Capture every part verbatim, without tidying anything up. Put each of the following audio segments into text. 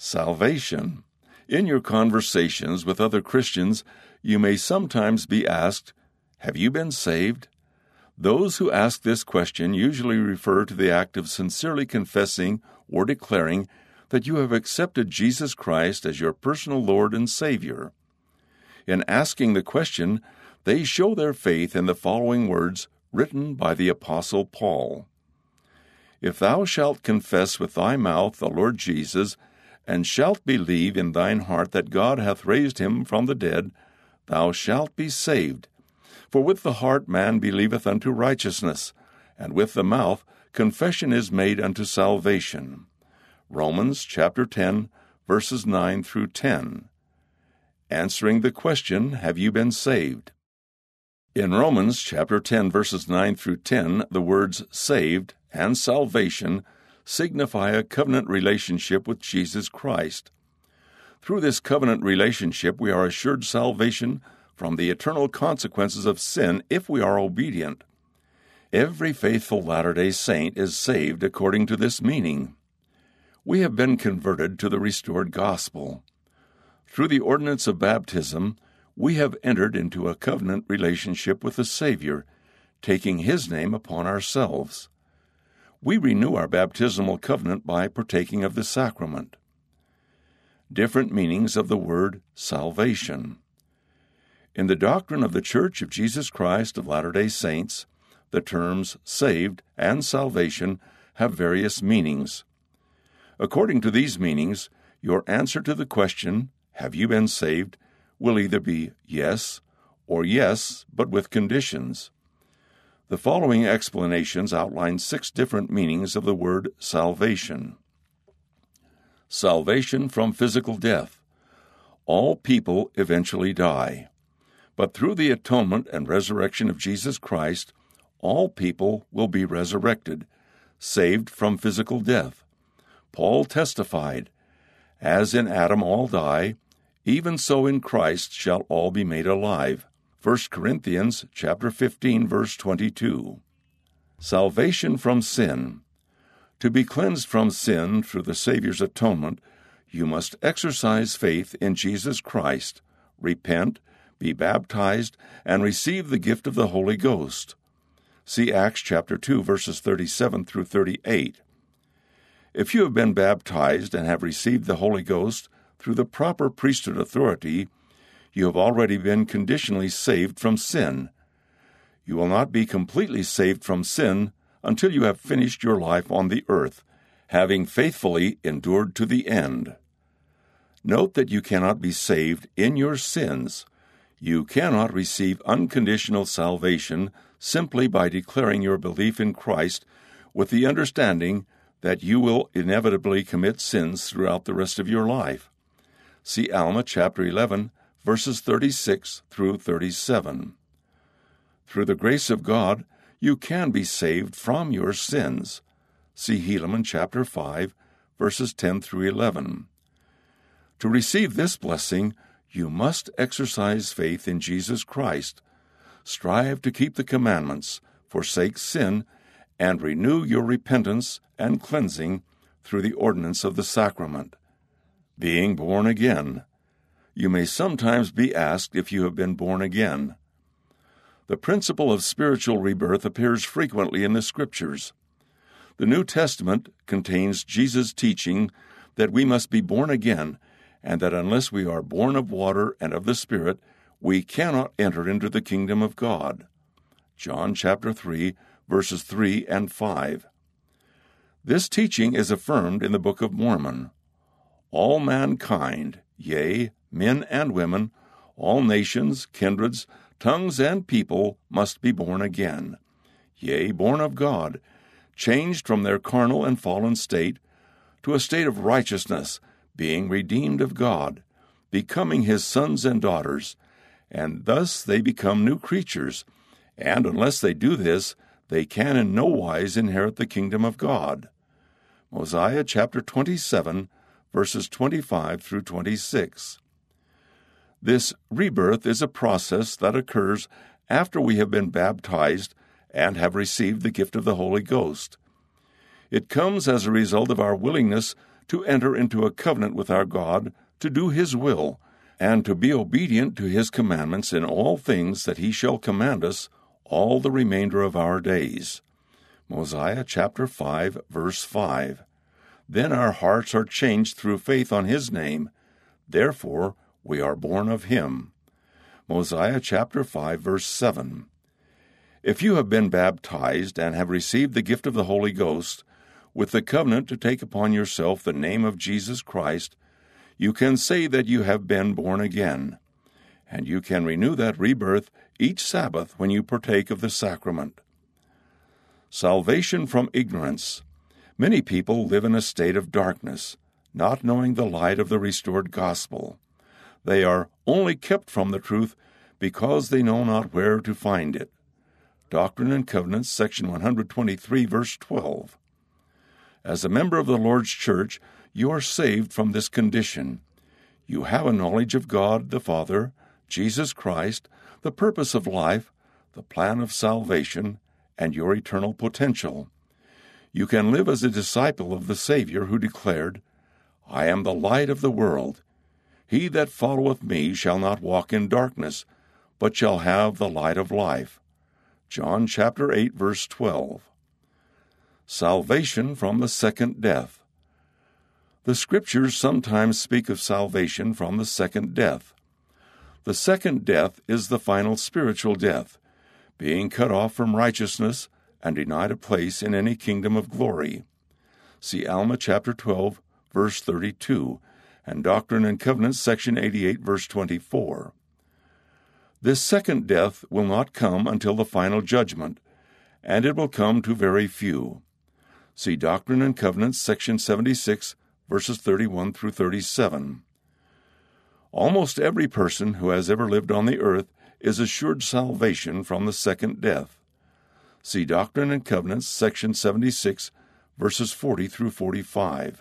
Salvation. In your conversations with other Christians, you may sometimes be asked, "Have you been saved?" Those who ask this question usually refer to the act of sincerely confessing or declaring that you have accepted Jesus Christ as your personal Lord and Savior. In asking the question, they show their faith in the following words written by the Apostle Paul. "If thou shalt confess with thy mouth the Lord Jesus, and shalt believe in thine heart that God hath raised him from the dead, thou shalt be saved. For with the heart man believeth unto righteousness, and with the mouth confession is made unto salvation." Romans chapter ten, verses nine through ten. Answering the question, have you been saved? In Romans chapter ten, verses nine through ten, the words saved and salvation signify a covenant relationship with Jesus Christ. Through this covenant relationship, we are assured salvation from the eternal consequences of sin if we are obedient. Every faithful Latter-day Saint is saved according to this meaning. We have been converted to the restored gospel. Through the ordinance of baptism, we have entered into a covenant relationship with the Savior, taking His name upon ourselves. We renew our baptismal covenant by partaking of the sacrament. Different meanings of the word salvation. In the doctrine of the Church of Jesus Christ of Latter-day Saints, the terms saved and salvation have various meanings. According to these meanings, your answer to the question, "Have you been saved?" will either be yes or yes, but with conditions. The following explanations outline six different meanings of the word salvation. Salvation from physical death. All people eventually die. But through the atonement and resurrection of Jesus Christ, all people will be resurrected, saved from physical death. Paul testified, "As in Adam all die, even so in Christ shall all be made alive." First Corinthians chapter fifteen, verse twenty-two. Salvation from sin. To be cleansed from sin through the Savior's atonement, you must exercise faith in Jesus Christ, repent, be baptized, and receive the gift of the Holy Ghost. See Acts chapter two, verses thirty-seven through thirty-eight. If you have been baptized and have received the Holy Ghost through the proper priesthood authority, you have already been conditionally saved from sin. You will not be completely saved from sin until you have finished your life on the earth, having faithfully endured to the end. Note that you cannot be saved in your sins. You cannot receive unconditional salvation simply by declaring your belief in Christ with the understanding that you will inevitably commit sins throughout the rest of your life. See Alma chapter eleven, verses thirty-six through thirty-seven. Through the grace of God, you can be saved from your sins. See Helaman chapter five, verses ten through eleven. To receive this blessing, you must exercise faith in Jesus Christ, strive to keep the commandments, forsake sin, and renew your repentance and cleansing through the ordinance of the sacrament. Being born again. You may sometimes be asked if you have been born again. The principle of spiritual rebirth appears frequently in the Scriptures. The New Testament contains Jesus' teaching that we must be born again, and that unless we are born of water and of the Spirit, we cannot enter into the kingdom of God. John chapter three, verses three and five. This teaching is affirmed in the Book of Mormon. All mankind, yea, men and women, all nations, kindreds, tongues, and people must be born again, yea, born of God, changed from their carnal and fallen state to a state of righteousness, being redeemed of God, becoming His sons and daughters, and thus they become new creatures, and unless they do this, they can in no wise inherit the kingdom of God. Mosiah chapter twenty-seven, verses twenty-five through twenty-six. This rebirth is a process that occurs after we have been baptized and have received the gift of the Holy Ghost. It comes as a result of our willingness to enter into a covenant with our God, to do His will, and to be obedient to His commandments in all things that He shall command us all the remainder of our days. Mosiah chapter five, verse five. Then our hearts are changed through faith on His name. Therefore we are born of Him. Mosiah chapter five, verse seven. If you have been baptized and have received the gift of the Holy Ghost, with the covenant to take upon yourself the name of Jesus Christ, you can say that you have been born again, and you can renew that rebirth each Sabbath when you partake of the sacrament. Salvation from ignorance. Many people live in a state of darkness, not knowing the light of the restored gospel. They are only kept from the truth because they know not where to find it. Doctrine and Covenants, section one hundred twenty-three, verse twelve. As a member of the Lord's Church, you are saved from this condition. You have a knowledge of God the Father, Jesus Christ, the purpose of life, the plan of salvation, and your eternal potential. You can live as a disciple of the Savior who declared, I am the light of the world. He that followeth me shall not walk in darkness, but shall have the light of life. John chapter eight, verse twelve. Salvation from the second death. The Scriptures sometimes speak of salvation from the second death. The second death is the final spiritual death, being cut off from righteousness and denied a place in any kingdom of glory. See Alma chapter twelve, verse thirty-two, and Doctrine and Covenants, section eighty-eight, verse twenty-four. This second death will not come until the final judgment, and it will come to very few. See Doctrine and Covenants, section seventy-six, verses thirty-one through thirty-seven. Almost every person who has ever lived on the earth is assured salvation from the second death. See Doctrine and Covenants, section seventy-six, verses forty through forty-five.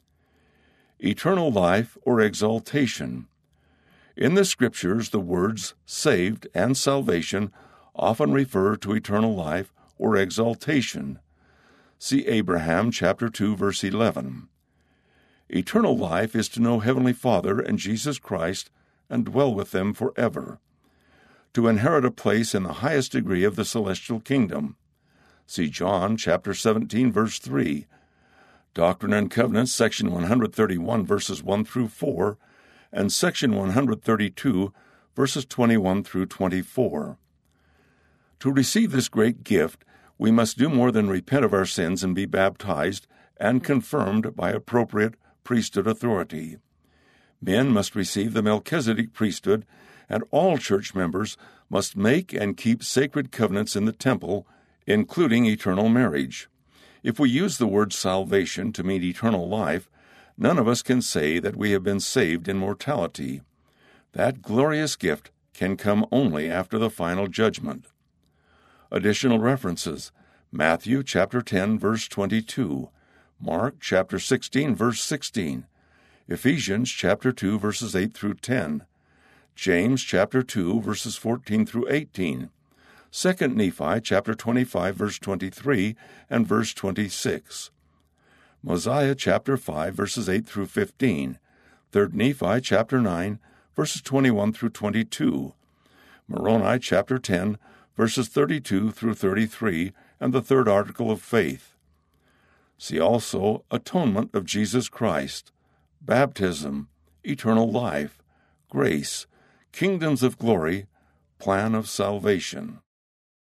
Eternal life or exaltation. In the Scriptures, the words saved and salvation often refer to eternal life or exaltation. See Abraham chapter two, verse eleven. Eternal life is to know Heavenly Father and Jesus Christ and dwell with them forever. To inherit a place in the highest degree of the celestial kingdom. See John chapter seventeen, verse three. Doctrine and Covenants, section one hundred thirty-one, verses one through four, and section one hundred thirty-two, verses twenty-one through twenty-four. To receive this great gift, we must do more than repent of our sins and be baptized and confirmed by appropriate priesthood authority. Men must receive the Melchizedek priesthood, and all church members must make and keep sacred covenants in the temple, including eternal marriage. If we use the word salvation to mean eternal life, none of us can say that we have been saved in mortality. That glorious gift can come only after the final judgment. Additional references: Matthew chapter ten, verse twenty-two, Mark chapter sixteen, verse sixteen, Ephesians chapter two, verses eight through ten, James chapter two, verses fourteen through eighteen, Second Nephi chapter twenty-five, verse twenty-three and verse twenty-six, Mosiah chapter five, verses eight through fifteen, Third Nephi chapter nine, verses twenty-one through twenty-two, Moroni chapter ten, verses thirty-two through thirty-three, and the third article of faith. See also atonement of Jesus Christ, baptism, eternal life, grace, kingdoms of glory, plan of salvation.